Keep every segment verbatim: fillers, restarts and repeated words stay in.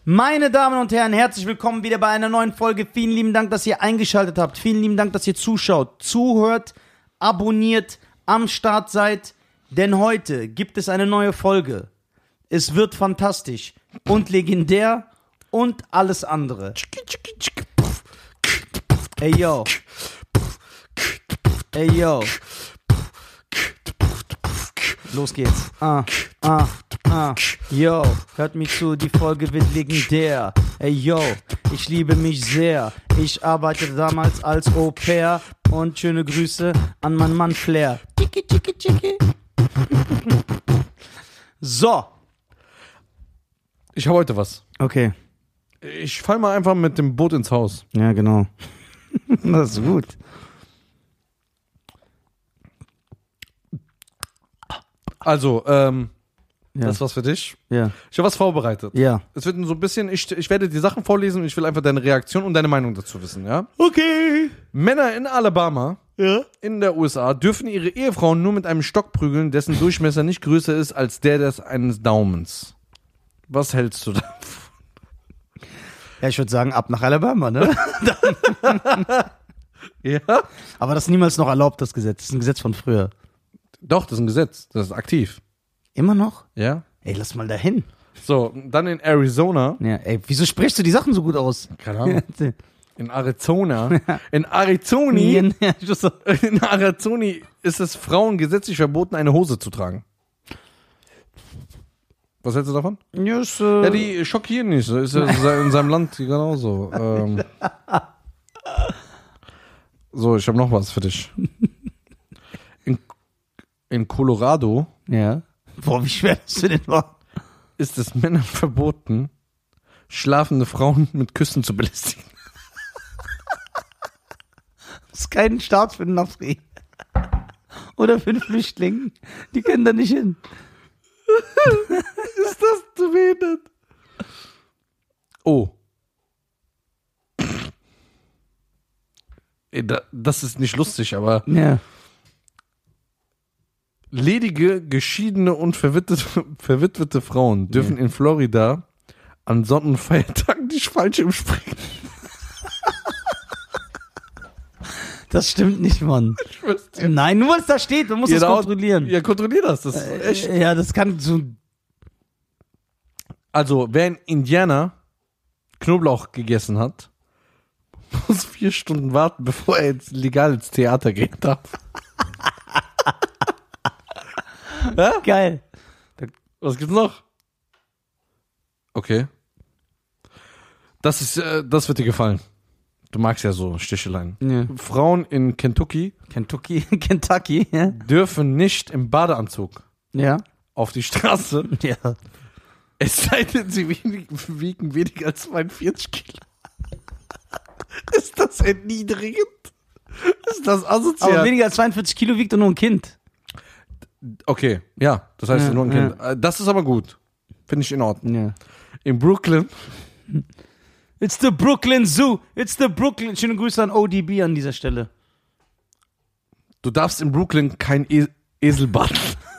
Meine Damen und Herren, herzlich willkommen wieder bei einer neuen Folge. Vielen lieben Dank, dass ihr eingeschaltet habt. Vielen lieben Dank, dass ihr zuschaut, zuhört, abonniert, am Start seid. Denn heute gibt es eine neue Folge. Es wird fantastisch und legendär und alles andere. Ey, yo. Ey, yo. Los geht's. Ah, ah, ah. Yo, hört mich zu, die Folge wird legendär. Ey, yo, ich liebe mich sehr. Ich arbeitete damals als Au-pair und schöne Grüße an meinen Mann Flair. Tschicki, tschicki, tschicki. So. Ich habe heute was. Okay. Ich fall mal einfach mit dem Boot ins Haus. Ja, genau. Das ist gut. Also, ähm, Ja. das ist was für dich. Ja. Ich habe was vorbereitet. Ja. Es wird so ein bisschen, ich, ich werde die Sachen vorlesen und ich will einfach deine Reaktion und deine Meinung dazu wissen, ja? Okay. Männer in Alabama, Ja. in der U S A, dürfen ihre Ehefrauen nur mit einem Stock prügeln, dessen Durchmesser nicht größer ist als der des eines Daumens. Was hältst du davon? Ja, ich würde sagen, ab nach Alabama, ne? Ja? Aber das ist niemals noch erlaubt, das Gesetz. Das ist ein Gesetz von früher. Doch, das ist ein Gesetz. Das ist aktiv. Immer noch? Ja? Ey, lass mal dahin. So, dann in Arizona. Ja, ey, wieso sprichst du die Sachen so gut aus? Keine Ahnung. In Arizona. In Arizoni. Ja, ich so. In Arizoni ist es Frauen gesetzlich verboten, eine Hose zu tragen. Was hältst du davon? Ja, ist, äh, Ja, die schockieren nicht. So ist ja in seinem Land genauso. Ähm. So, ich habe noch was für dich. In, in Colorado ja. Boah, wie schwer das für den war. ist es Männern verboten, schlafende Frauen mit Küssen zu belästigen. Das ist kein Start für den Nafri. Oder für einen Flüchtling. Die können da nicht hin. Ist das zu behindert? Oh. Ey, da- Das ist nicht lustig, aber Ja. ledige, geschiedene und verwitwete, verwitwete Frauen dürfen in Florida an Sonn- und Feiertagen nicht Fallschirm springen. Das stimmt nicht, Mann. Nein, nur weil es da steht, man muss das Genau. kontrollieren. Ja, kontrollier das. Das ist echt. Ja, das kann so. Also, wer in Indiana Knoblauch gegessen hat, muss vier Stunden warten, bevor er jetzt legal ins Theater gehen darf. Ja? Geil. Was gibt's noch? Okay. Das ist, äh, das wird dir gefallen. Du magst ja so Sticheleien. Ja. Frauen in Kentucky Kentucky, Kentucky, ja. dürfen nicht im Badeanzug Ja. auf die Straße, Ja. es sei denn, sie wiegen, wiegen weniger als zweiundvierzig Kilo. Ist das erniedrigend? Ist das asozial? Aber weniger als zweiundvierzig Kilo wiegt doch nur ein Kind. Okay, ja, das heißt Ja, nur ein ja. Kind. Äh, Das ist aber gut. Finde ich in Ordnung. Ja. In Brooklyn, It's the Brooklyn Zoo. It's the Brooklyn. Schöne Grüße an O D B an dieser Stelle. du darfst in Brooklyn kein e Esel baden.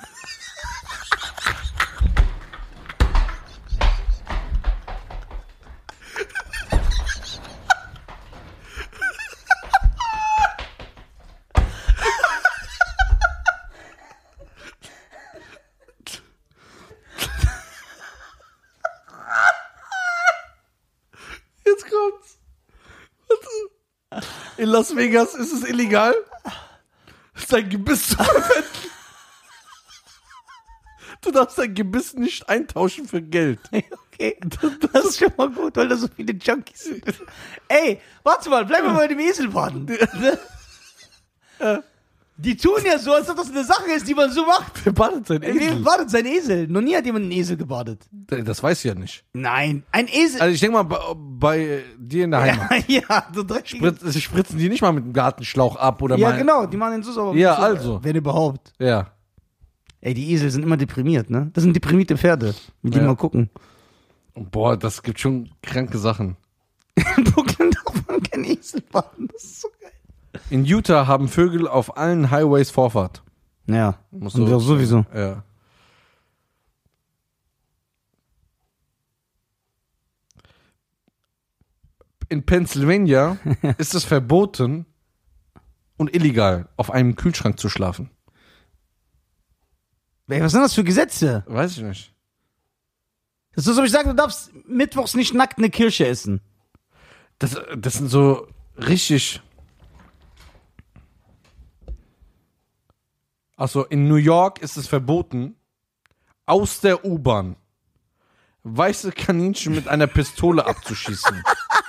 Jetzt kommt's. Warte. In Las Vegas ist es illegal, sein Gebiss zu verwenden. Du darfst dein Gebiss nicht eintauschen für Geld. Okay, das ist schon mal gut, weil da so viele Junkies sind. Ey, warte mal, bleib mal bei dem Eselbaden. Die tun ja so, als ob das eine Sache ist, die man so macht. Wer badet sein Ey, Wer Esel? badet sein Esel? Noch nie hat jemand einen Esel gebadet. Das weiß ich ja nicht. Nein, ein Esel. Also ich denke mal, bei, bei dir in der Heimat. Ja, ja, so dreckig. Spritz, spritzen die nicht mal mit dem Gartenschlauch ab oder Ja, mal. genau, die machen den so sauber. Ja, so, also. Wenn überhaupt. Ja. Ey, die Esel sind immer deprimiert, ne? Das sind deprimierte Pferde. Mit denen Ja. mal gucken. Boah, das gibt schon kranke Sachen. In Brooklyn darf man kein Esel baden. Das ist so geil. In Utah haben Vögel auf allen Highways Vorfahrt. Ja, Musst und du- auch sowieso. Ja. In Pennsylvania ist es verboten und illegal, auf einem Kühlschrank zu schlafen. Ey, was sind das für Gesetze? Weiß ich nicht. Das ist so, wie ich sage, du darfst mittwochs nicht nackt eine Kirsche essen. Das, das sind so richtig... Also in New York ist es verboten, aus der U-Bahn weiße Kaninchen mit einer Pistole abzuschießen.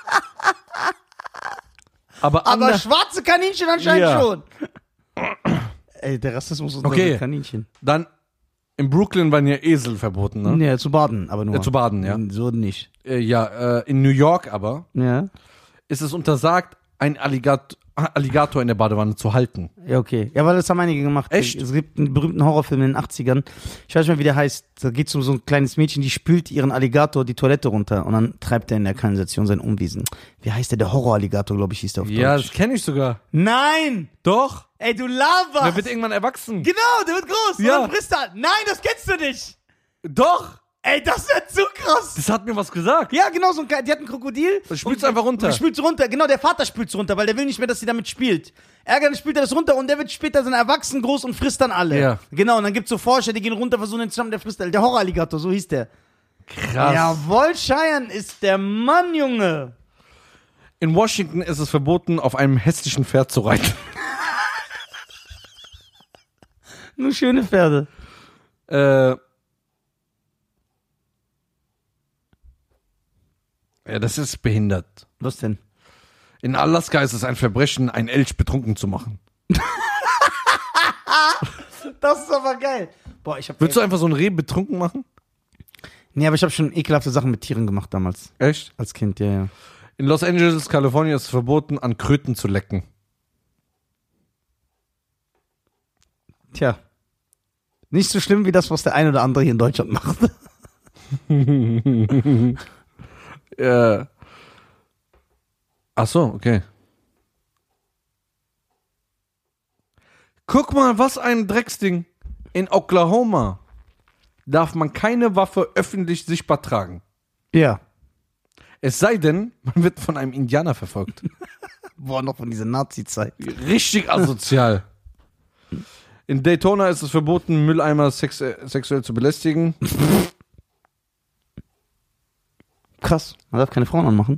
Aber, Aber ander- schwarze Kaninchen anscheinend Ja. schon. Ey, der Rassismus unter Okay. Kaninchen. dann in Brooklyn waren ja Esel verboten, ne? Ja, zu baden, aber nur. Ja, zu baden, ja. So nicht. Äh, ja, äh, in New York aber Ja. ist es untersagt, einen Alligat- Alligator in der Badewanne zu halten. Ja, okay. Ja, weil das haben einige gemacht. Echt? Es gibt einen berühmten Horrorfilm in den achtzigern. Ich weiß nicht mehr, wie der heißt. Da geht es um so ein kleines Mädchen, die spült ihren Alligator die Toilette runter und dann treibt er in der Kanalisation sein Unwesen. Wie heißt der? Der Horror-Alligator, glaube ich, hieß der auf Ja, Deutsch. das kenne ich sogar. Nein! Doch. Ey, du laberst! Der wird irgendwann erwachsen. Genau, der wird groß. Ja. Und dann frisst er. Nein, das kennst du nicht! Doch. Ey, das wird zu krass! Das hat mir was gesagt. Ja, genau, so ein, Ke- die hat ein Krokodil. Und spült's einfach runter. Und spült's runter. Genau, der Vater spült's runter, weil der will nicht mehr, dass sie damit spielt. Ärger, dann spült er das runter und der wird später dann erwachsen groß und frisst dann alle. Ja. Genau, und dann gibt's so Forscher, die gehen runter, versuchen den zusammen, der frisst alle. Der Horroralligator, so hieß der. Krass. Jawohl, Cheyenne ist der Mann, Junge. In Washington ist es verboten, auf einem hässlichen Pferd zu reiten. Nur schöne Pferde. äh. Ja, das ist behindert. Was denn? In Alaska ist es ein Verbrechen, einen Elch betrunken zu machen. Das ist aber geil. Boah, ich hab... Würdest du einfach so ein Reh betrunken machen? Nee, aber ich habe schon ekelhafte Sachen mit Tieren gemacht damals. Echt? Als Kind, ja, ja. In Los Angeles, Kalifornien ist es verboten, an Kröten zu lecken. Tja. Nicht so schlimm wie das, was der ein oder andere hier in Deutschland macht. Äh. Ach so, okay. Guck mal, was ein Drecksding. In Oklahoma darf man keine Waffe öffentlich sichtbar tragen. Ja. Es sei denn, man wird von einem Indianer verfolgt. Boah, noch von dieser Nazi-Zeit. Richtig asozial. In Daytona ist es verboten, Mülleimer sex sexuell zu belästigen. Krass. Man darf keine Frauen anmachen.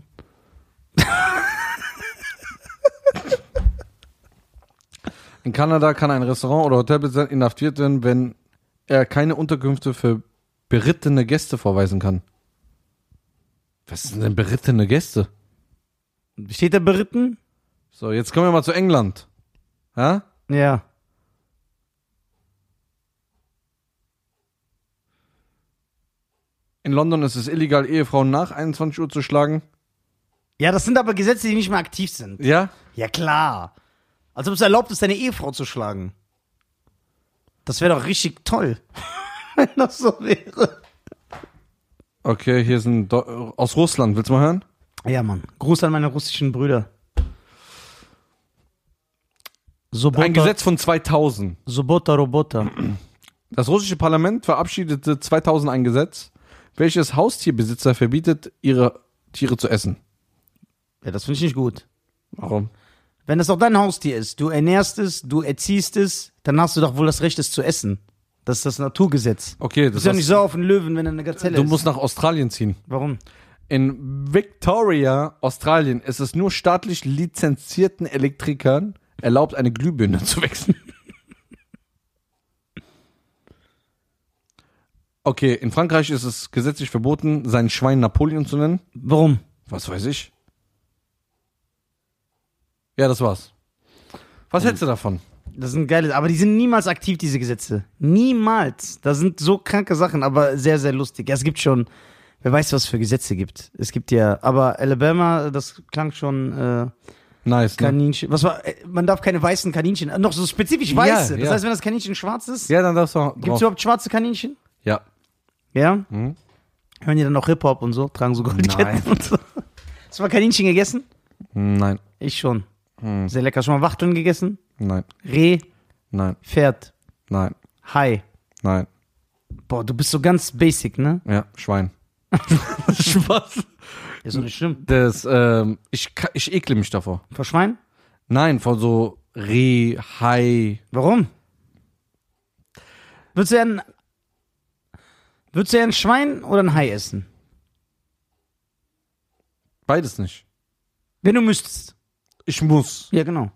In Kanada kann ein Restaurant oder Hotelbesitzer inhaftiert werden, wenn er keine Unterkünfte für berittene Gäste vorweisen kann. Was sind denn berittene Gäste? Steht der beritten? So, jetzt kommen wir mal zu England. Ja? Ja. In London ist es illegal, Ehefrauen nach einundzwanzig Uhr zu schlagen. Ja, das sind aber Gesetze, die nicht mehr aktiv sind. Ja? Ja, klar. Als ob es erlaubt ist, deine Ehefrau zu schlagen. Das wäre doch richtig toll. Wenn das so wäre. Okay, hier sind Do- aus Russland. Willst du mal hören? Ja, Mann. Gruß an meine russischen Brüder. Sobota, Ein Gesetz von zweitausend. Sobota Robota. Das russische Parlament verabschiedete zweitausend ein Gesetz, welches Haustierbesitzer verbietet, ihre Tiere zu essen. Ja, das finde ich nicht gut. Warum? Wenn das auch dein Haustier ist, du ernährst es, du erziehst es, dann hast du doch wohl das Recht, es zu essen. Das ist das Naturgesetz. Okay, Du das bist ja ist nicht so auf einen Löwen, wenn er eine Gazelle Du ist. musst nach Australien ziehen. Warum? In Victoria, Australien, ist es nur staatlich lizenzierten Elektrikern erlaubt, eine Glühbirne zu wechseln. Okay, in Frankreich ist es gesetzlich verboten, sein Schwein Napoleon zu nennen. Warum? Was weiß ich. Ja, das war's. Was hältst du davon? Das sind geile, aber die sind niemals aktiv, diese Gesetze. Niemals. Das sind so kranke Sachen, aber sehr, sehr lustig. Ja, es gibt schon, wer weiß, was es für Gesetze gibt. Es gibt ja, aber Alabama, das klang schon äh, Nice, ne? Kaninchen. Was war, äh, man darf keine weißen Kaninchen, äh, noch so spezifisch weiße. Ja, das ja. heißt, wenn das Kaninchen schwarz ist, Ja, dann darfst du gibt es überhaupt schwarze Kaninchen? Ja. Ja? Mhm. Hören die dann auch Hip-Hop und so? Tragen so Goldketten Nein. und so? Hast du mal Kaninchen gegessen? Nein, Ich schon. Hm. Sehr lecker. Schon mal Wachteln gegessen? nein, Reh, nein, Pferd, nein, Hai. nein. Boah, du bist so ganz basic, ne? Ja, Schwein. Spaß. Ist doch nicht schlimm. Das, ähm, ich, ka- ich ekle mich davor. Vor Schwein? Nein, vor so Reh, Hai. Warum? Würdest du ja ein, würdest du ja ein Schwein oder ein Hai essen? Beides nicht. Wenn du müsstest. Ich muss. Ja, genau.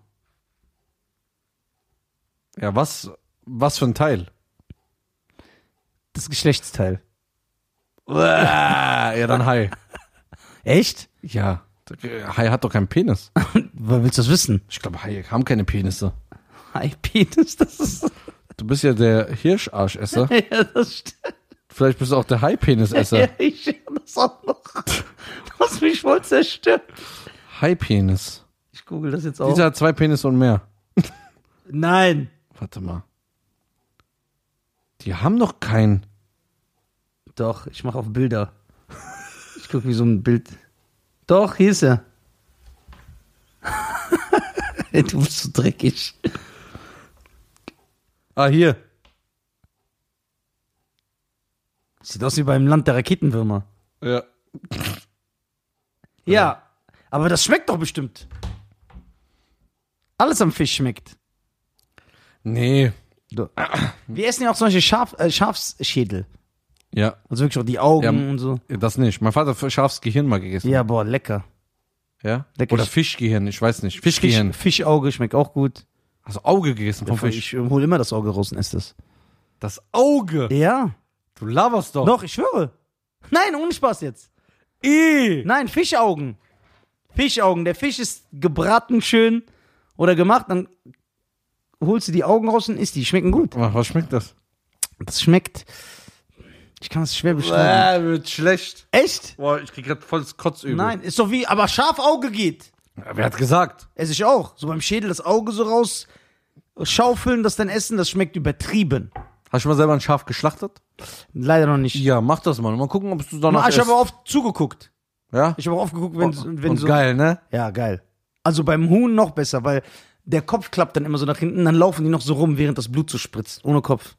Ja, was, was für ein Teil? Das Geschlechtsteil. ja, dann Hai. Echt? Ja, Hai hat doch keinen Penis. Woher willst du das wissen? Ich glaube, Haie haben keine Penisse. Hai-Penis, das ist... Du bist ja der Hirscharschesser. Ja, das stimmt. Vielleicht bist du auch der Hai-Penisesser. Ja, ich höre das auch noch. Du hast mich voll zerstört. Hai-Penis. Ich google das jetzt auch. Dieser hat zwei Penisse und mehr. Nein. Warte mal. Die haben doch keinen. Doch, ich mache auf Bilder. Ich gucke wie so ein Bild. Doch, hier ist er. Du bist so dreckig. Ah, hier. Sieht aus wie beim Land der Raketenwürmer. Ja. Ja, aber das schmeckt doch bestimmt. Alles am Fisch schmeckt. Nee. Wir essen ja auch zum Beispiel Schaf, äh, Schafsschädel. Ja. Also wirklich auch die Augen Ja. und so. Das nicht. Mein Vater hat Schafsgehirn mal gegessen. Ja, boah, lecker. Ja? Lecker. Oder Fischgehirn, ich weiß nicht. Fisch, Fischgehirn. Fischauge schmeckt auch gut. Also Auge gegessen vom Fisch. Ich hole immer das Auge raus und esse das. Das Auge? Ja. Du laberst doch. Doch, ich schwöre. Nein, ohne Spaß jetzt. I. Nein, Fischaugen. Fischaugen. Der Fisch ist gebraten schön oder gemacht, dann holst du die Augen raus und isst die. Schmecken gut. Ach, was schmeckt das? Das schmeckt. Ich kann das schwer beschreiben. Äh, wird schlecht. Echt? Boah, ich krieg grad volles Kotzübel. Nein, ist doch wie, aber Schafauge geht. Ja, wer hat gesagt? Esse ich auch. So beim Schädel das Auge so raus, schaufeln, das dann essen, das schmeckt übertrieben. Hast du mal selber ein Schaf geschlachtet? Leider noch nicht. Ja, mach das mal. Mal gucken, ob du danach ich habe oft zugeguckt. Ja? Ich habe auch oft geguckt, wenn, Oh, wenn und so. geil, ne? Ja, geil. Also beim Huhn noch besser, weil der Kopf klappt dann immer so nach hinten, dann laufen die noch so rum, während das Blut so spritzt. Ohne Kopf.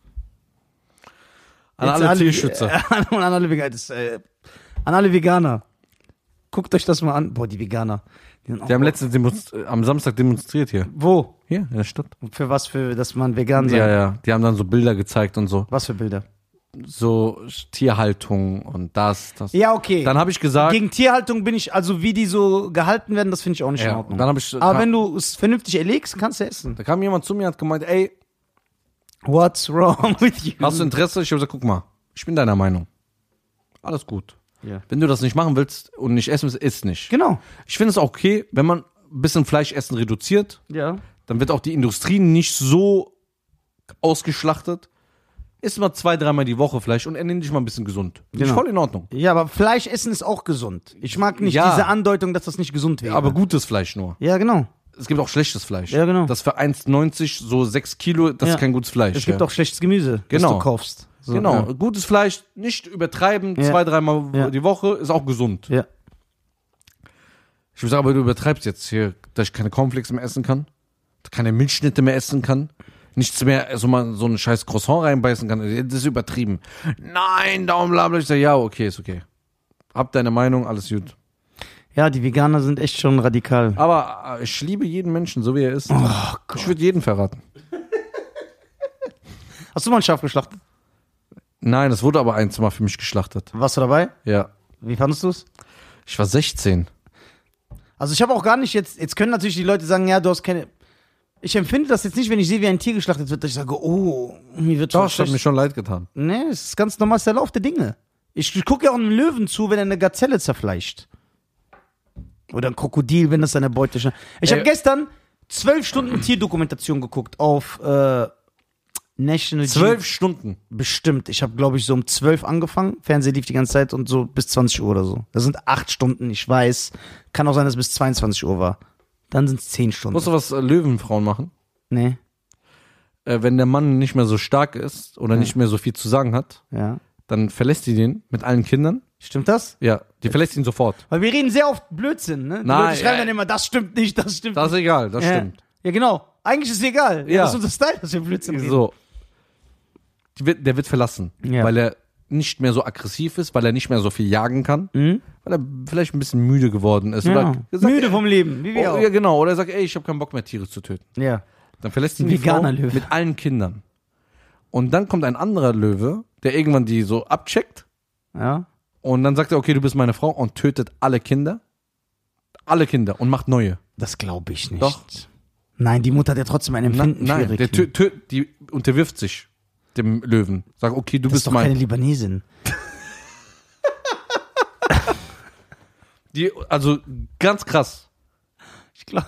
An Jetzt alle Tierschützer. Äh, an, alle Veganer, das, äh, an alle Veganer. Guckt euch das mal an. Boah, die Veganer. Die, Die haben letztens demonst- äh, am Samstag demonstriert hier. Wo? Hier, in der Stadt. Für was? Für, dass man vegan sein Ja, ja. Die haben dann so Bilder gezeigt und so. Was für Bilder? So Tierhaltung und das, das. Ja, okay. Dann habe ich gesagt, Gegen Tierhaltung bin ich, also wie die so gehalten werden, das finde ich auch nicht in ja, Ordnung. dann habe ich, Aber kam, wenn du es vernünftig erlegst, kannst du essen. da kam jemand zu mir und hat gemeint, ey, What's wrong with you? hast du Interesse? Ich habe gesagt, guck mal, ich bin deiner Meinung. Alles gut. Ja. Wenn du das nicht machen willst und nicht essen willst, isst nicht. Genau. Ich finde es auch okay, wenn man ein bisschen Fleischessen reduziert, Ja. dann wird auch die Industrie nicht so ausgeschlachtet. Iss mal zwei, dreimal die Woche Fleisch und ernähr dich mal ein bisschen gesund. Finde ich Genau. voll in Ordnung. Ja, aber Fleisch essen ist auch gesund. Ich mag nicht Ja. diese Andeutung, dass das nicht gesund wäre. Aber gutes Fleisch nur. Ja, genau. Es gibt auch schlechtes Fleisch. Ja, genau. Das für eins neunzig, so sechs Kilo, das Ja. ist kein gutes Fleisch. Es gibt ja. auch schlechtes Gemüse, Genau. das du kaufst. So, Genau, Ja. gutes Fleisch, nicht übertreiben, Ja. zwei, dreimal Ja. die Woche, ist auch gesund. Ja. Ich würde sagen, aber du übertreibst jetzt hier, dass ich keine Cornflakes mehr essen kann, keine Milchschnitte mehr essen kann, nichts mehr, also mal so einen scheiß Croissant reinbeißen kann. Das ist übertrieben. Nein, Daumen, bla, bla. Ich sage, ja, okay, ist okay. Hab deine Meinung, alles gut. Ja, die Veganer sind echt schon radikal. Aber äh, ich liebe jeden Menschen, so wie er ist. Oh, Ich würde jeden verraten. Hast du mal ein Schaf geschlachtet? Nein, es wurde aber ein Mal für mich geschlachtet. Warst du dabei? Ja. Wie fandest du es? Ich war sechzehn. Also ich habe auch gar nicht jetzt, jetzt können natürlich die Leute sagen, ja, du hast keine... Ich empfinde das jetzt nicht, wenn ich sehe, wie ein Tier geschlachtet wird, dass ich sage, oh, mir wird Doch, schon das hat mir schlecht. schon leid getan. Nee, es ist ganz normal, es ist der Lauf der Dinge. Ich, ich gucke ja auch einem Löwen zu, wenn er eine Gazelle zerfleischt. Oder ein Krokodil, wenn das seine Beute schon. Ich habe Ey. gestern zwölf Stunden Tierdokumentation geguckt auf äh, National Zwölf Stunden. Bestimmt. Ich habe, glaube ich, so um zwölf angefangen. Fernseher lief die ganze Zeit und so bis zwanzig Uhr oder so. Das sind acht Stunden, ich weiß. Kann auch sein, dass es bis zweiundzwanzig Uhr war. Dann sind es zehn Stunden. Weißt du, was äh, Löwenfrauen machen? Nee, Äh, wenn der Mann nicht mehr so stark ist oder nicht mehr so viel zu sagen hat, ja. dann verlässt die den mit allen Kindern. Stimmt das? Ja, die verlässt ihn sofort. Weil wir reden sehr oft Blödsinn, ne? Die Nein, Leute schreiben ja. dann immer, das stimmt nicht, das stimmt Das ist egal, das nicht. stimmt. Ja. ja, genau. Eigentlich ist es egal. Ja. Das ist unser Style, dass wir Blödsinn reden. So. Die wird, der wird verlassen, Ja. weil er nicht mehr so aggressiv ist, weil er nicht mehr so viel jagen kann, Mhm. weil er vielleicht ein bisschen müde geworden ist. Ja. Oder sagt, Müde vom Leben, wie wir oh, auch. ja, genau. Oder er sagt, ey, ich habe keinen Bock mehr, Tiere zu töten. Ja. Dann verlässt ihn Ein die Frau veganer Löwe. mit allen Kindern. Und dann kommt ein anderer Löwe, der irgendwann die so abcheckt. Ja. Und dann sagt er, okay, du bist meine Frau und tötet alle Kinder. Alle Kinder und macht neue. Das glaube ich nicht. Doch. Nein, die Mutter hat ja trotzdem ein Na, Empfinden für nein, ihre der Kinder. tö, tö, die unterwirft sich dem Löwen. Sagt, okay, du Das ist bist doch keine mein. Libanesin. Die, also ganz krass. Ich glaube.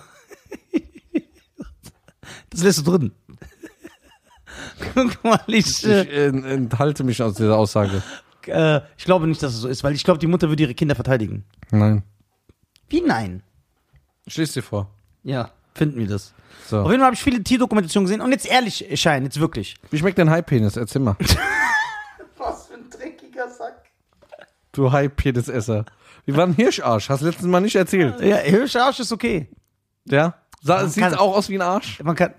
Das lässt du drin. Guck mal, ich, Ich äh, enthalte mich aus dieser Aussage. äh, ich glaube nicht, dass es so ist, weil ich glaube, die Mutter würde ihre Kinder verteidigen. Nein. Wie nein? Ich lese dir vor. Ja, finden wir das. Auf So. jeden Fall habe ich viele Tierdokumentationen gesehen und jetzt ehrlich, Schein, jetzt wirklich. Wie schmeckt dein High-Penis? Erzähl mal. Was für ein dreckiger Sack. Du High-Penis-Esser. Wie war ein Hirscharsch? Hast du letztes Mal nicht erzählt. Ja, Hirscharsch ist okay. Ja? Sa Man Sieht kann- auch aus wie ein Arsch? Man kann.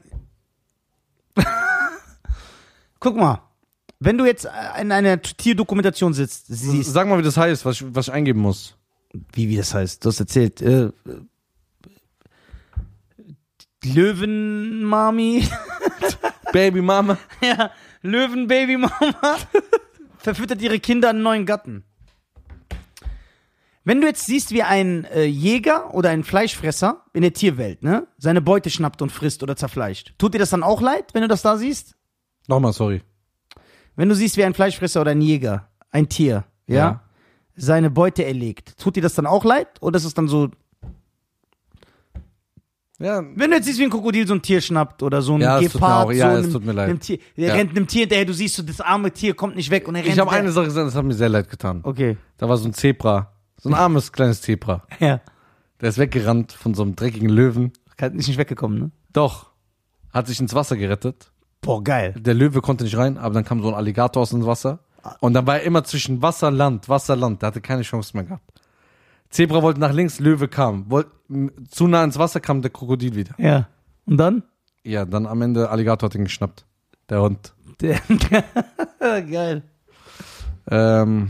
Guck mal, wenn du jetzt in einer Tierdokumentation sitzt, siehst, Sag mal, wie das heißt, was ich, was ich eingeben muss. wie, wie das heißt, du hast erzählt, äh, äh, Löwenmami, Baby Mama. ja, Löwenbabymama, verfüttert ihre Kinder einen neuen Gatten. Wenn du jetzt siehst, wie ein äh, Jäger oder ein Fleischfresser in der Tierwelt, ne, seine Beute schnappt und frisst oder zerfleischt, tut dir das dann auch leid, wenn du das da siehst? Nochmal, sorry. Wenn du siehst, wie ein Fleischfresser oder ein Jäger, ein Tier, ja, Ja. seine Beute erlegt, tut dir das dann auch leid? Oder ist es dann so, Ja, wenn du jetzt siehst, wie ein Krokodil so ein Tier schnappt oder so ein Ja, es tut mir Gepard, auch- ja, so es einem, tut mir leid. einem Tier, der Ja. rennt einem Tier hinterher, du siehst so, das arme Tier kommt nicht weg und er rennt ich habe weg. eine Sache gesagt, das hat mir sehr leid getan. Okay, Da war so ein Zebra. So ein armes, kleines Zebra. ja. Der ist weggerannt von so einem dreckigen Löwen. Ist nicht weggekommen, ne? Doch. Hat sich ins Wasser gerettet. Boah, geil. Der Löwe konnte nicht rein, aber dann kam so ein Alligator aus dem Wasser. Und dann war er immer zwischen Wasser, Land, Wasser, Land. Der hatte keine Chance mehr gehabt. Zebra wollte nach links, Löwe kam. Wollt, m- zu nah ins Wasser kam der Krokodil wieder. Ja. Und dann? Ja, dann am Ende Alligator hat ihn geschnappt. Der Hund. Der, geil. Ähm,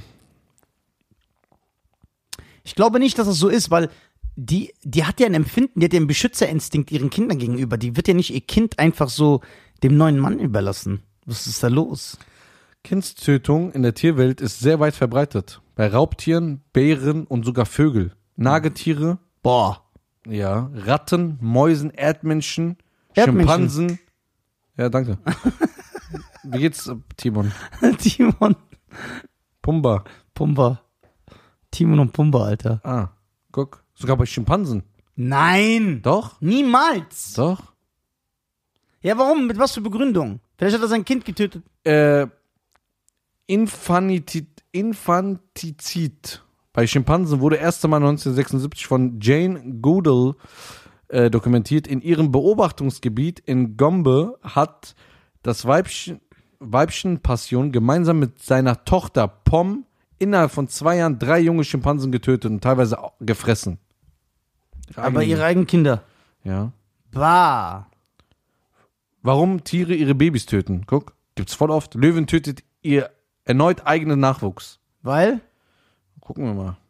Ich glaube nicht, dass es so ist, weil die, die hat ja ein Empfinden, die hat ja einen Beschützerinstinkt ihren Kindern gegenüber. Die wird ja nicht ihr Kind einfach so dem neuen Mann überlassen. Was ist da los? Kindstötung in der Tierwelt ist sehr weit verbreitet. Bei Raubtieren, Bären und sogar Vögel. Nagetiere, Boah. ja, Ratten, Mäusen, Erdmännchen, Erdmännchen. Schimpansen. Ja, danke. Wie geht's, Timon? Timon. Pumba. Pumba. Timon und Pumba, Alter. Ah, guck. Sogar bei Schimpansen. Nein. Doch, Niemals. doch. Ja, warum? Mit was für Begründung? Vielleicht hat er sein Kind getötet. Äh, Infanti- Infantizid. Bei Schimpansen wurde erst einmal neunzehnhundertsechsundsiebzig von Jane Goodall äh, dokumentiert. In ihrem Beobachtungsgebiet in Gombe hat das Weibchen, Weibchen Passion gemeinsam mit seiner Tochter Pom innerhalb von zwei Jahren drei junge Schimpansen getötet und teilweise auch gefressen. Aber ihre eigenen Kinder. Ja. Bah. Warum Tiere ihre Babys töten? Guck, gibt's voll oft. Löwen tötet ihr erneut eigenen Nachwuchs. Weil? Gucken wir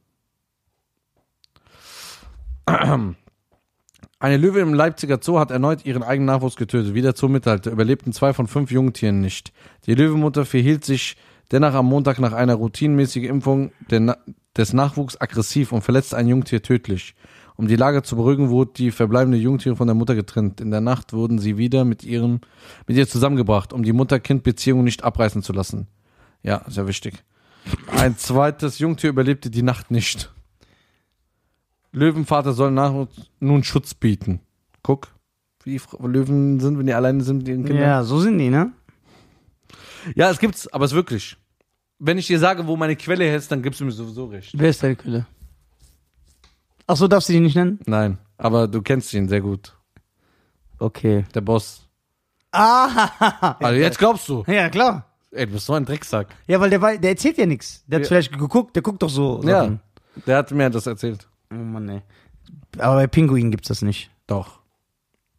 mal. Eine Löwin im Leipziger Zoo hat erneut ihren eigenen Nachwuchs getötet. Wie der Zoo mitteilte, überlebten zwei von fünf Jungtieren nicht. Die Löwenmutter verhielt sich dennoch am Montag nach einer routinemäßigen Impfung der Na- des Nachwuchs aggressiv und verletzte ein Jungtier tödlich. Um die Lage zu beruhigen, wurde die verbleibende Jungtiere von der Mutter getrennt. In der Nacht wurden sie wieder mit ihrem, mit ihr zusammengebracht, um die Mutter-Kind-Beziehung nicht abreißen zu lassen. Ja, sehr wichtig. Ein zweites Jungtier überlebte die Nacht nicht. Löwenvater soll nach nun Schutz bieten. Guck, wie die Fra- Löwen sind, wenn die alleine sind mit ihren Kindern. Ja, so sind die, ne? Ja, es gibt's, aber es ist wirklich. Wenn ich dir sage, wo meine Quelle ist, dann gibst du mir sowieso recht. Wer ist deine Quelle? Ach so, darfst du die nicht nennen? Nein, aber du kennst ihn sehr gut. Okay. Der Boss. Ah, Also jetzt glaubst du. ja, klar. Ey, du bist so ein Drecksack. Ja, weil der, wei- der erzählt ja nichts. Der hat Ja. vielleicht geguckt, der guckt doch so Ja, Sachen. der hat mir das erzählt. Oh Mann, ey. Aber bei Pinguinen gibt's das nicht. Doch.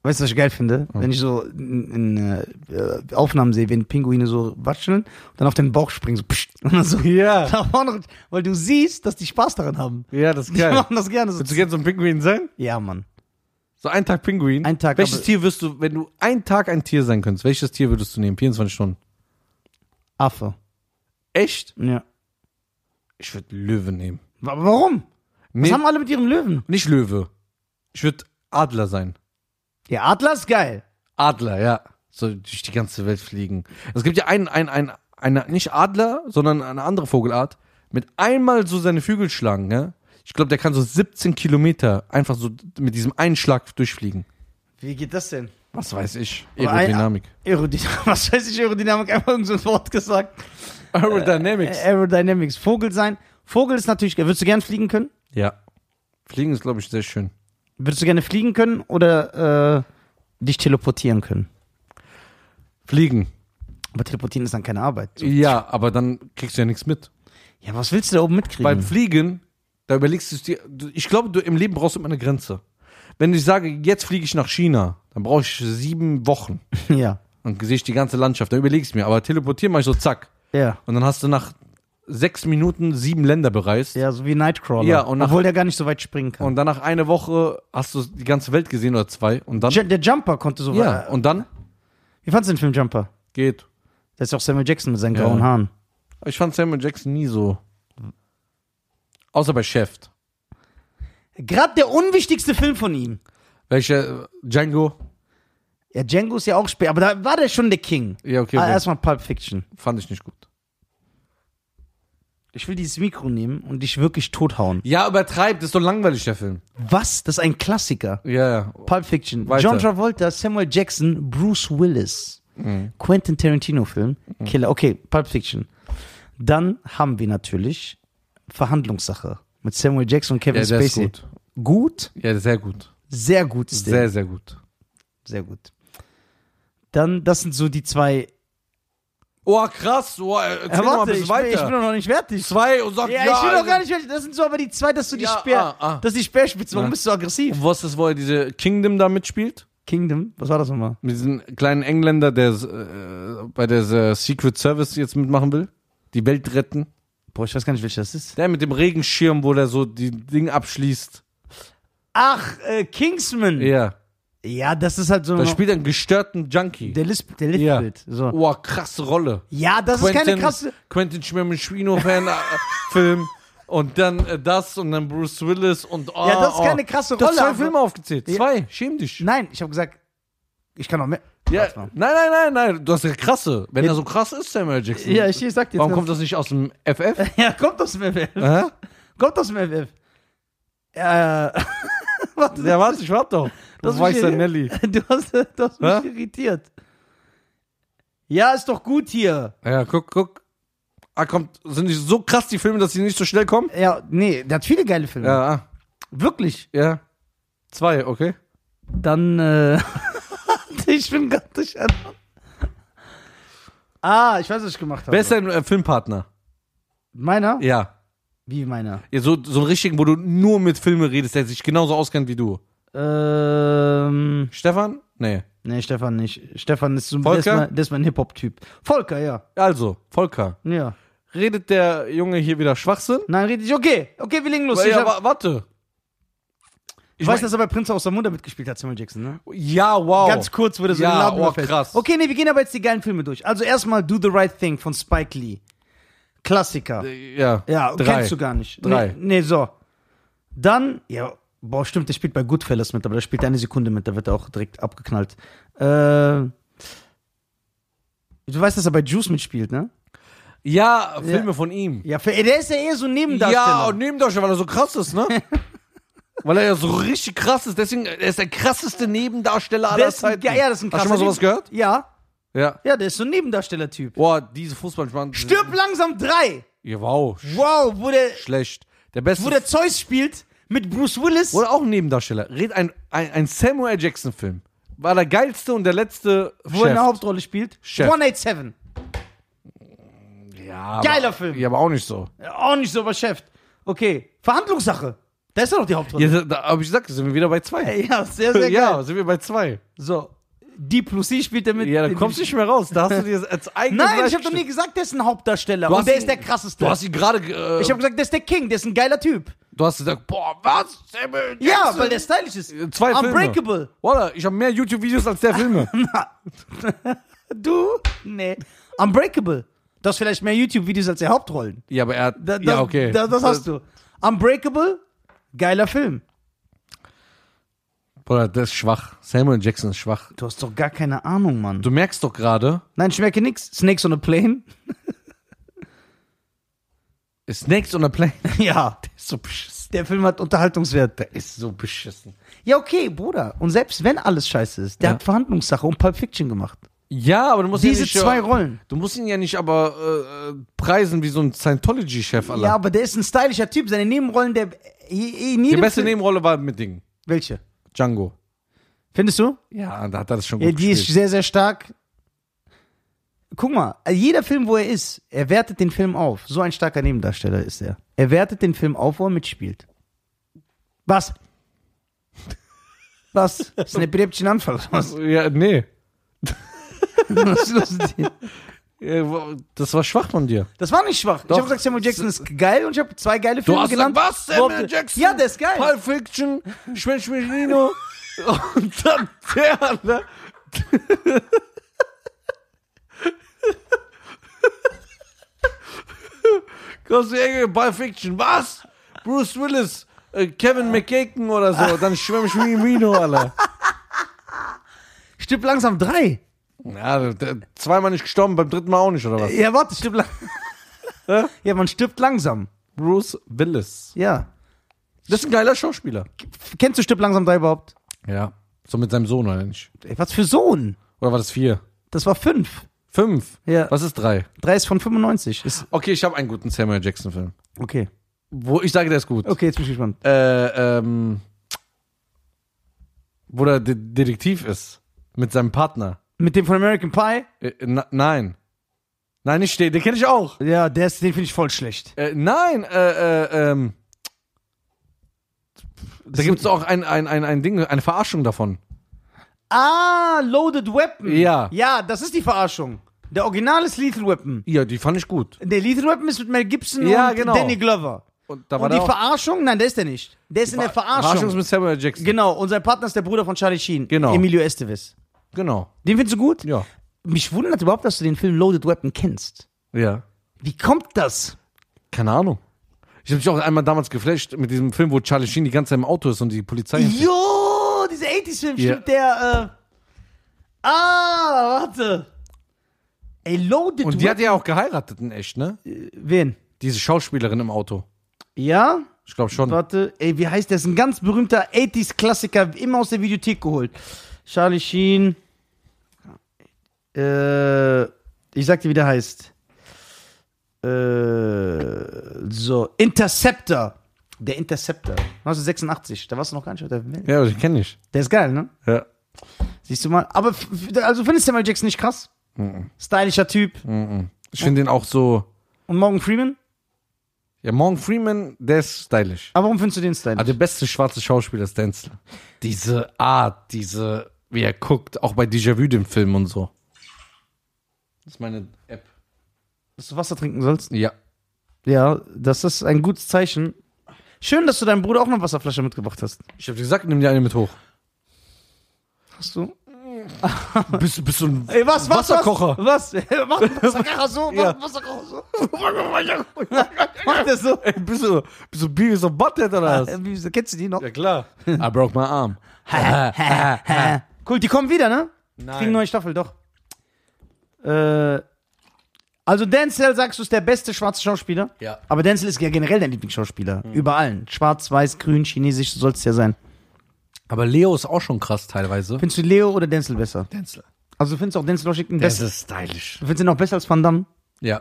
Weißt du, was ich geil finde? Ja. Wenn ich so in, in äh, Aufnahmen sehe, wenn Pinguine so watscheln und dann auf den Bauch springen, so pssst, und dann so Ja. nach vorne, weil du siehst, dass die Spaß daran haben. Ja, das ist Die geil. machen das gerne so. Willst du gerne so ein Pinguin sein? Ja, Mann. So ein Tag Pinguin? Ein Tag, Welches aber- Tier wirst du, wenn du einen Tag ein Tier sein könntest, welches Tier würdest du nehmen? vierundzwanzig Stunden. Affe. Echt? Ja. Ich würde Löwe nehmen. Aber warum? Was Nee, haben alle mit ihrem Löwen? nicht Löwe. Ich würde Adler sein. Ja, Adler ist geil. Adler, ja. So durch die ganze Welt fliegen. Es gibt ja einen, einen, einen, eine, nicht Adler, sondern eine andere Vogelart, mit einmal so seine Flügel schlagen, ja. Ich glaube, der kann so siebzehn Kilometer einfach so mit diesem einen Schlag durchfliegen. Wie geht das denn? Was weiß ich? Aber ein- Aerodynamik. Aerodynamik. Was weiß ich, Aerodynamik? Einfach irgend so ein Wort gesagt. Aerodynamics. Aerodynamics. Vogel sein. Vogel ist natürlich geil. Würdest du gern fliegen können? Ja. Fliegen ist, glaube ich, sehr schön. Würdest du gerne fliegen können oder äh, dich teleportieren können? Fliegen. Aber teleportieren ist dann keine Arbeit. So. Ja, aber dann kriegst du ja nichts mit. Ja, was willst du da oben mitkriegen? Beim Fliegen, da überlegst du es dir, du- ich glaube, du im Leben brauchst du immer eine Grenze. Wenn ich sage, jetzt fliege ich nach China, dann brauche ich sieben Wochen. ja. Dann sehe ich die ganze Landschaft, dann überlegst du mir. Aber teleportieren mache ich so zack. Ja. Und dann hast du nach sechs Minuten sieben Länder bereist. Ja, so wie Nightcrawler. Ja, und nach- obwohl der gar nicht so weit springen kann. Und dann nach einer Woche hast du die ganze Welt gesehen oder zwei. Und dann, Ju- der Jumper konnte so ja, weit. und dann Wie fandst du den Film Jumper? geht. Das ist auch Samuel Jackson mit seinen Ja. grauen Haaren. Ich fand Samuel Jackson nie so. Außer bei Chef. Gerade der unwichtigste Film von ihm. Welcher? Django? Ja, Django ist ja auch später, aber da war der schon der King. Ja, okay. Ah, okay. erstmal Pulp Fiction. Fand ich nicht gut. Ich will dieses Mikro nehmen und dich wirklich tothauen. Ja, übertreibt, das ist doch langweilig, der Film. Was? Das ist ein Klassiker. Ja, ja. Pulp Fiction. Weiter. John Travolta, Samuel Jackson, Bruce Willis. Mhm. Quentin Tarantino-Film. Killer. Okay, Pulp Fiction. Dann haben wir natürlich Verhandlungssache mit Samuel Jackson und Kevin Ja, der ist Spacey. gut. Gut? Ja, sehr gut. Sehr gut ist der. Sehr, sehr gut. Sehr gut. Dann, das sind so die zwei. Oh, krass. Oh, erzähl Ja, noch mal ein warte, bisschen ich, bin, weiter. ich bin doch noch nicht fertig. Zwei und sag Ja, ja. ich will doch also- gar nicht fertig. Das sind so aber die zwei, dass du die Ja, Speer. ah, ah. Das ist die Speerspitze. Warum Ja. bist du aggressiv? Und was ist, wo er diese Kingdom da mitspielt? Kingdom? Was war das nochmal? Mit diesem kleinen Engländer, der äh, bei der äh, Secret Service jetzt mitmachen will. Die Welt retten. Boah, ich weiß gar nicht, welcher das ist. Der mit dem Regenschirm, wo der so die Ding abschließt. Ach, äh, Kingsman. Ja, Ja. das ist halt so. Da spielt er einen gestörten Junkie. der Lisp, der Ja. Liftbild. So. Oh, krasse Rolle. Ja, das ist keine krasse. Quentin Schmirmschwino-Fan-Film. Und dann äh, das und dann Bruce Willis und oh, Ja, das ist oh. keine krasse Du hast Rolle. zwei aber- Filme aufgezählt. Ja. Zwei. Schäm dich. Nein, ich habe gesagt, ich kann auch mehr. Ja, Warte nein, mal. nein, nein, nein. Du hast ja krasse. Wenn Ja. er so krass ist, Samuel Jackson. Ja, ich, ich sag dir jetzt Warum ganz- kommt das nicht aus dem F F? Ja, kommt aus dem F F. Hä? Kommt aus dem F F. Äh, warte, Ja, warte, ich warte doch. Das Du weißt ist ja hier- Nelly. du hast, du hast mich Hä? irritiert. Ja, ist doch gut hier. Ja, guck, guck. Ah, kommt, sind die so krass, die Filme, dass die nicht so schnell kommen? Ja, nee, der hat viele geile Filme. Ja, ah, Wirklich. ja. Zwei, okay. Dann, äh, ich bin gar nicht an. Ah, ich weiß, was ich gemacht habe. Wer ist dein äh, Filmpartner? Meiner? Ja. Wie meiner? ja so, so einen richtigen, wo du nur mit Filmen redest, der sich genauso auskennt wie du. Ähm, Stefan? Nee. nee, Stefan nicht. Stefan ist so Volker? der ist mein, der ist mein Hip-Hop-Typ. Volker, ja. Also, Volker. Ja. Redet der Junge hier wieder Schwachsinn? Nein, red ich. Okay, okay, wir legen los. Ja, ich hab, wa- warte. ich weiß, dass er bei Prinz aus der Munde mitgespielt hat, Samuel Jackson, ne? Ja, wow. Ganz kurz wurde so Ja, den Laden oh, überfällt. krass. Okay, nee, wir gehen aber jetzt die geilen Filme durch. Also erstmal Do the Right Thing von Spike Lee. Klassiker. Ja, Ja, drei. kennst du gar nicht. Drei. Nee, nee, so. Dann, ja, boah, stimmt, der spielt bei Goodfellas mit, aber der spielt eine Sekunde mit, da wird er auch direkt abgeknallt. Äh, du weißt, dass er bei Juice mitspielt, ne? Ja, Filme Ja. von ihm. Ja, für, der ist ja eher so ein Nebendarsteller. Ja, und Nebendarsteller, weil er so krass ist, ne? Weil er ja so richtig krass ist. Deswegen, er ist der krasseste Nebendarsteller aller der ist ein, Zeiten. ja, ja, das ist ein Hast du krasser schon mal sowas Neben- gehört? Ja, Ja. ja, der ist so ein Nebendarsteller-Typ. Boah, diese Fußballspann. Stirb langsam drei. Ja, wow. Wow, wo der, Schlecht. Der beste. wo der Zeus spielt mit Bruce Willis. Oder auch ein Nebendarsteller. Red ein, ein, ein Samuel Jackson-Film. War der geilste und der letzte Wo er Chef. eine Hauptrolle spielt. Chef. hundertsiebenundachtzig. Ja, Geiler aber, Film. Ja, aber auch nicht so. Ja, auch nicht so, aber Chef. Okay, Verhandlungssache. Da ist er doch die Hauptrolle. Ja, da habe ich gesagt, sind wir wieder bei zwei. Ja, sehr, sehr geil. Ja, sind wir bei zwei. So, die plus sie spielt er mit. Ja, da kommst du nicht mehr raus. Da hast du dir als eigenes Nein, ich habe doch Fleisch nie gesagt, der ist ein Hauptdarsteller. Du Und hast der ihn- ist der krasseste. Du hast ihn gerade. Äh, ich habe gesagt, der ist der King, der ist ein geiler Typ. du hast gesagt, boah, was? Samuel Ja, Jackson? weil der stylisch ist. Zwei Filme. Unbreakable. Walla, ich habe mehr YouTube-Videos als der Filme. Du? Nee. Unbreakable. Du hast vielleicht mehr YouTube-Videos als der Hauptrollen. Ja, aber er hat. Da, das, ja, okay. Da, das hast du. Unbreakable, geiler Film. Bruder, der ist schwach. Samuel Jackson ist schwach. Du hast doch gar keine Ahnung, Mann. Du merkst doch gerade, Nein, ich merke nix. Snakes on a Plane? Snakes on a Plane. Ja. Der ist so beschissen. Der Film hat Unterhaltungswert. Der ist so beschissen. Ja, okay, Bruder. Und selbst wenn alles scheiße ist, der Ja. hat Verhandlungssache und Pulp Fiction gemacht. Ja, aber du musst Diese ihn nicht, zwei äh, Rollen. Du musst ihn ja nicht aber äh, äh, preisen wie so ein Scientology-Chef, Alter. Ja, aber der ist ein stylischer Typ. Seine Nebenrollen, der. In Die jedem beste Film- Nebenrolle war mit Ding. Welche? Django. Findest du? Ja, da hat er das schon gut Ja, die ist gespielt. sehr, sehr stark. Guck mal, jeder Film, wo er ist, er wertet den Film auf. So ein starker Nebendarsteller ist er. Er wertet den Film auf, wo er mitspielt. Was? Was? Ist ein epileptischen Anfall? Was? Ja, nee. Was ist los mit dir? Ja, wo- Das war schwach von dir. Das war nicht schwach. Doch. Ich habe gesagt, Samuel Jackson ist geil und ich habe zwei geile Filme hast gesagt, genannt. was, Samuel Wo- Jackson? Ja, der ist geil. Pulp Fiction, Schwenschwenino und dann der, ne? Kommst du irgendwie Pulp Fiction, was? Bruce Willis, äh, Kevin McKagan oder so, dann Schwenschwenino, Alter. Stirb langsam drei. Ja, der, der, zweimal nicht gestorben, beim dritten Mal auch nicht, oder was? Ja, warte, stirb langsam. Ja, man stirbt langsam. Bruce Willis. Ja. Das ist ein geiler Schauspieler. Kennst du Stirb langsam drei überhaupt? Ja. So mit seinem Sohn, oder nicht? Ey, was für Sohn? Oder war das vier? Das war fünf. Fünf? Ja. Was ist drei? Drei ist von fünfundneunzig. Ist Okay, ich habe einen guten Samuel Jackson-Film. okay. Wo ich sage, der ist gut. Okay, jetzt bin ich gespannt. Äh, ähm, wo der De Detektiv ist. Mit seinem Partner. Mit dem von American Pie? Äh, na, nein. Nein, nicht den. Den kenne ich auch. Ja, der ist, den finde ich voll schlecht. Äh, nein, äh, äh, ähm. Da gibt es auch ein, ein, ein, ein Ding, eine Verarschung davon. Ah, Loaded Weapon. Ja. Ja, das ist die Verarschung. Der Original ist Lethal Weapon. Ja, die fand ich gut. Der Lethal Weapon ist mit Mel Gibson Ja, und genau. Danny Glover. Und da war Und die der auch- Verarschung? Nein, der ist der nicht. Der ist in der Verarschung. Verarschung ist mit Samuel Jackson. Genau, und sein Partner ist der Bruder von Charlie Sheen. Genau. Emilio Estevez. Genau. Den findest du gut? Ja. Mich wundert überhaupt, dass du den Film Loaded Weapon kennst. Ja. Wie kommt das? Keine Ahnung. Ich habe mich auch einmal damals geflasht mit diesem Film, wo Charlie Sheen die ganze Zeit im Auto ist und die Polizei. Jo, dieser achtziger-Film, Ja. stimmt, der, äh... Ah, warte. Ey, Loaded Und die hat Weapon. ja auch geheiratet in echt, ne? Wen? Diese Schauspielerin im Auto. Ja? Ich glaube schon. Warte, ey, wie heißt der? Das ist ein ganz berühmter achtziger-Klassiker, immer aus der Videothek geholt. Charlie Sheen. Äh, ich sag dir, wie der heißt. Äh, so, Interceptor. Der Interceptor. neunzehnhundertsechsundachtzig. Da warst du noch gar nicht auf der Welt. Ja, den kenne ich. Der ist geil, ne? Ja. Siehst du mal. Aber, f- f- also findest du Samuel Jackson nicht krass? Stylischer Typ. Ich finde den auch so. Und Morgan Freeman? Ja, Morgan Freeman, der ist stylisch. Aber warum findest du den Aber stylisch? der beste schwarze Schauspieler ist Denzel. Diese Art, diese, wie er guckt, auch bei Déjà-vu, dem Film und so. Das ist meine App. Dass du Wasser trinken sollst? Ja. Ja, das ist ein gutes Zeichen. Schön, dass du deinem Bruder auch noch Wasserflasche mitgebracht hast. Ich habe dir gesagt, nimm dir eine mit hoch. Hast du? Bist, bist du ein Ey, was, was, Wasserkocher? Was? Mach Wasserkocher so, Ja. mach Wasserkocher so. Mach das so. Ey, bist du, bist du Beavis of Butthead oder was? Äh, wie- Kennst du die noch? Ja, klar. I broke my arm. Cool, die kommen wieder, ne? Nein. Kriegen eine neue Staffel, doch. Äh, also Denzel, sagst du, ist der beste schwarze Schauspieler? Ja. Aber Denzel ist ja generell dein Lieblingsschauspieler. Über allen. Schwarz, weiß, grün, chinesisch, so soll es ja sein. Aber Leo ist auch schon krass teilweise. Findest du Leo oder Denzel besser? Denzel. Also du findest auch Denzel Washington Das besser? ist stylisch. Du findest ihn auch besser als Van Damme? Ja.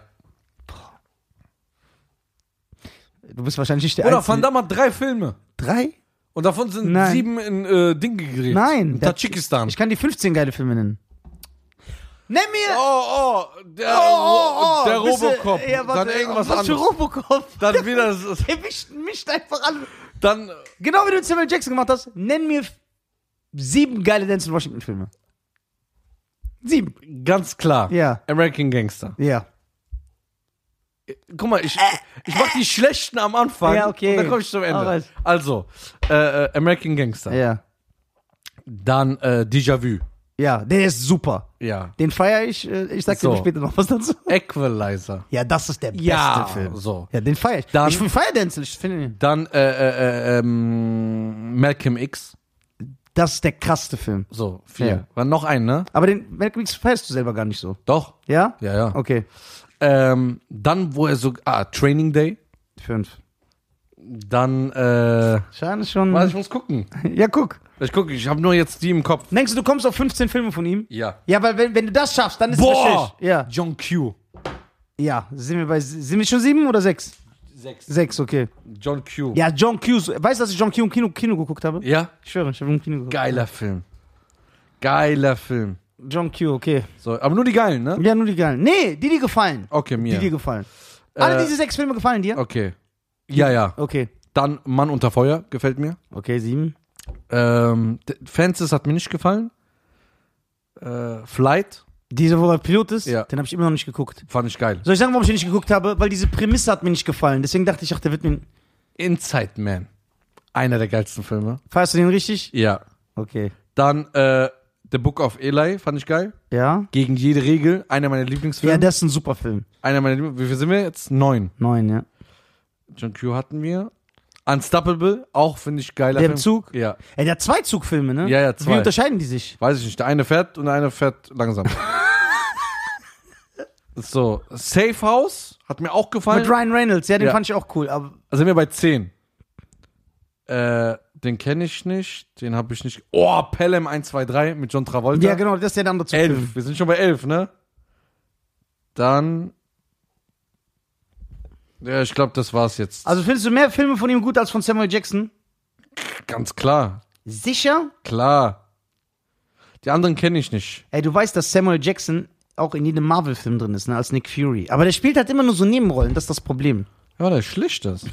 Du bist wahrscheinlich nicht der Oder Einzige. Van Damme hat drei Filme. Drei? Und davon sind Nein. sieben in äh, Ding gedreht. Nein. In der- Tadschikistan. Ich kann die fünfzehn geile Filme nennen. Nenn mir! Oh, oh, der, Oh, oh, oh, der bist du- Robocop. Ja, warte, dann irgendwas was anderes. für Robocop? Dann wieder, Der mischt, mischt einfach alle. Dann, Genau wie du mit Samuel Jackson gemacht hast, nenn mir f- sieben geile Denzel Washington-Filme. Sieben. ganz klar, Ja. American Gangster. Ja. Guck mal, ich, ich mach die schlechten am Anfang Ja, okay. und dann komme ich zum Ende. Alright. Also, äh, äh, American Gangster. Ja. Dann äh, Déjà-vu. Ja, der ist super. Ja. Den feiere ich. äh, Ich sag dir So. später noch was dazu. Equalizer. Ja, das ist der beste Ja, Film. so. Ja, den feiere ich. Dann- ich feiere Denzel. Ich finde ihn. Dann äh, äh, äh, ähm, Malcolm X. Das ist der krasseste Film. So, vier. Ja. War noch ein, ne? Aber den Malcolm X feierst du selber gar nicht so. Doch. Ja? Ja, ja. Okay. Ähm, dann, wo er so, ah, Training Day. Fünf. Dann, äh, Scheint schon. warte, ich muss gucken. Ja, guck. Ich gucke, ich habe nur jetzt die im Kopf. Denkst du, du kommst auf fünfzehn Filme von ihm? Ja. Ja, weil wenn, wenn du das schaffst, dann ist es Boah! richtig. Ja. John Q. Ja. Sind wir bei, sind wir schon sieben oder sechs? Sechs. Sechs, okay. John Q. Ja, John Q. Weißt du, dass ich John Q im Kino, Kino geguckt habe? Ja? Ich schwöre, ich habe im Kino geguckt. Geiler Film. Geiler Film. John Q, okay. So, aber nur die geilen, ne? Ja, nur die geilen. Nee, die, die gefallen. Okay, mir. Die, die gefallen. Alle Äh, diese sechs Filme gefallen dir? Okay. Ja, ja. Okay. Dann Mann unter Feuer, gefällt mir. Okay, sieben. Ähm, D- Fences hat mir nicht gefallen. Äh, Flight, Diese, wo er Pilot ist, Ja. den habe ich immer noch nicht geguckt. fand ich geil. Soll ich sagen, warum ich den nicht geguckt habe? Weil diese Prämisse hat mir nicht gefallen. Deswegen dachte ich, ach, der wird mir... Inside Man. Einer der geilsten Filme. Feierst du den richtig? Ja. Okay. Dann äh, The Book of Eli, fand ich geil. Ja? Gegen jede Regel, einer meiner Lieblingsfilme. Ja, das ist ein super Film. einer meiner Lieblings Wie viel sind wir jetzt? Neun. Neun, ja. John Q hatten wir. Unstoppable, auch finde ich geiler Der Film. im Zug? Ja. Ey, der hat zwei Zugfilme, ne? Ja, ja, Wie zwei. unterscheiden die sich? Weiß ich nicht. Der eine fährt und der eine fährt langsam. So, Safe House hat mir auch gefallen. Mit Ryan Reynolds, ja, den Ja. fand ich auch cool. Aber Da sind wir bei zehn. Äh, den kenne ich nicht. Den habe ich nicht. Oh, Pelham eins, zwei, drei mit John Travolta. ja, genau, das ist der andere Zugfilm. elf. Wir sind schon bei elf, ne? Dann. Ja, ich glaube, das war's jetzt. Also findest du mehr Filme von ihm gut als von Samuel Jackson? Ganz klar. Sicher? Klar. Die anderen kenne ich nicht. Ey, du weißt, dass Samuel Jackson auch in jedem Marvel-Film drin ist, ne, als Nick Fury. Aber der spielt halt immer nur so Nebenrollen, das ist das Problem. Ja, der ist schlicht das.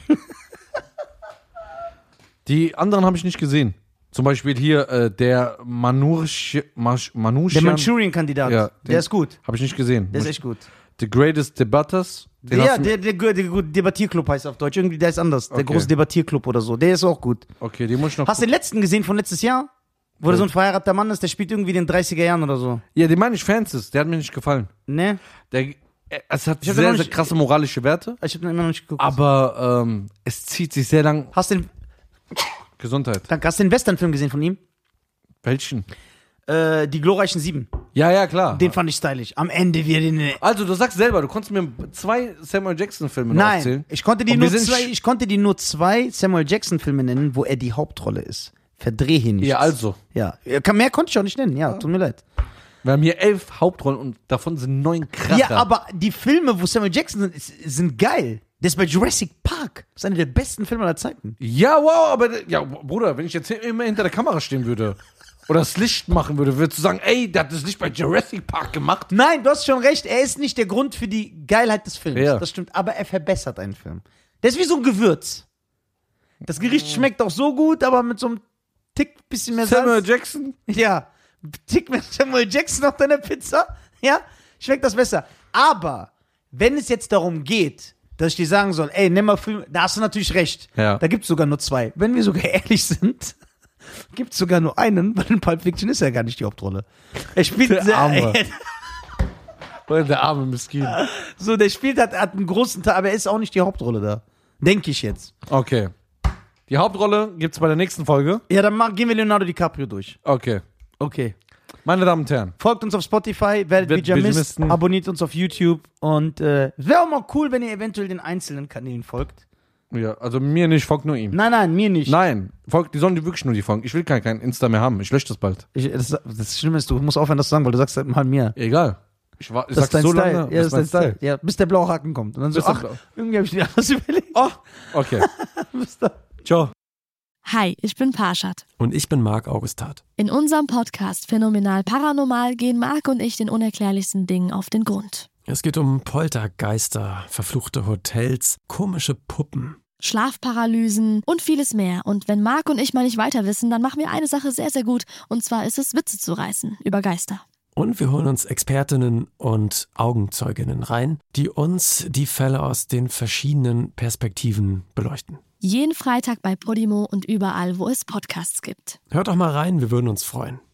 Die anderen habe ich nicht gesehen. Zum Beispiel hier äh, der Manursch, Masch, Der Manuschian. Manchurian-Kandidat, Ja, den- der ist gut. Habe ich nicht gesehen. Der ist echt gut. The Greatest Debatters. Den Ja, hast du- der, der, der, der Debattierclub heißt auf Deutsch. Irgendwie, der ist anders. Der Okay. große Debattierclub oder so. Der ist auch gut. Okay, den muss ich noch. Hast du den letzten gesehen von letztes Jahr? Wo der so ein verheirateter Mann ist, der spielt irgendwie in den dreißiger Jahren oder so. Ja, den meine ich Francis. Der hat mir nicht gefallen. Ne? Der, äh, es hat Ich hab den sehr, noch sehr nicht- krasse moralische Werte. Ich hab den immer noch nicht geguckt. Aber ähm, es zieht sich sehr lang. Hast du den, Gesundheit. danke, hast du den Western-Film gesehen von ihm? Welchen? Äh, die glorreichen Sieben. Ja, ja, klar. Den fand ich stylisch. Am Ende wir den. Also, du sagst selber, du konntest mir zwei Samuel Jackson-Filme noch Nein, erzählen. ich konnte, dir Und nur wir sind zwei, sch- ich konnte dir nur zwei Samuel Jackson-Filme nennen, wo er die Hauptrolle ist. Verdreh hier nichts. Ja, also. Ja, Kann- mehr konnte ich auch nicht nennen. Ja, tut mir leid. Wir haben hier elf Hauptrollen und davon sind neun Kracher. Ja, aber die Filme, wo Samuel Jackson sind, ist- sind geil. Das ist bei Jurassic Park. Das ist einer der besten Filme aller Zeiten. Ja, wow, aber, ja, Bruder, wenn ich jetzt immer hinter der Kamera stehen würde oder das Licht machen würde, würdest du sagen, ey, der hat das Licht bei Jurassic Park gemacht. Nein, du hast schon recht. Er ist nicht der Grund für die Geilheit des Films. Ja. Das stimmt. Aber er verbessert einen Film. Der ist wie so ein Gewürz. Das Gericht schmeckt auch so gut, aber mit so einem Tick bisschen mehr Samuel Salz. Jackson? Ja, Tick mit Samuel Jackson auf deiner Pizza, ja, schmeckt das besser. Aber wenn es jetzt darum geht, dass ich dir sagen soll, ey, nimm mal Film, da hast du natürlich recht. Ja. Da gibt es sogar nur zwei. Wenn wir sogar ehrlich sind, gibt es sogar nur einen, weil in Pulp Fiction ist er gar nicht die Hauptrolle. Er spielt Der sehr, Arme. Oder der arme Miskin. so, der spielt hat, hat einen großen Teil, aber er ist auch nicht die Hauptrolle da. Denke ich jetzt. Okay. Die Hauptrolle gibt's bei der nächsten Folge. Ja, dann mach, gehen wir Leonardo DiCaprio durch. Okay. Okay. Meine Damen und Herren. Folgt uns auf Spotify, werdet Wird Bijamist, Bijamisten. abonniert uns auf YouTube und äh, wäre auch mal cool, wenn ihr eventuell den einzelnen Kanälen folgt. Ja, also mir nicht, folgt nur ihm. Nein, nein, mir nicht. Nein, folgt, die sollen die wirklich nur die folgen. Ich will kein, kein Insta mehr haben. Ich lösche das bald. Ich, das, das Schlimme ist, du musst aufhören, das zu sagen, weil du sagst halt mal mir. Egal. Ich, war, ich Das ist sag's dein so Style. lange. Ja, das ist dein Style. Style. Ja, bis der blaue Haken kommt. Und dann so, Bis der ach, Blau- irgendwie habe ich mir anders überlegt. Oh, okay. Bis da. Ciao. Hi, ich bin Parshad. Und ich bin Marc Augustat. In unserem Podcast Phänomenal Paranormal gehen Marc und ich den unerklärlichsten Dingen auf den Grund. Es geht um Poltergeister, verfluchte Hotels, komische Puppen. Schlafparalysen und vieles mehr. Und wenn Marc und ich mal nicht weiter wissen, dann machen wir eine Sache sehr, sehr gut. Und zwar ist es, Witze zu reißen über Geister. Und wir holen uns Expertinnen und Augenzeuginnen rein, die uns die Fälle aus den verschiedenen Perspektiven beleuchten. Jeden Freitag bei Podimo und überall, wo es Podcasts gibt. Hört doch mal rein, wir würden uns freuen.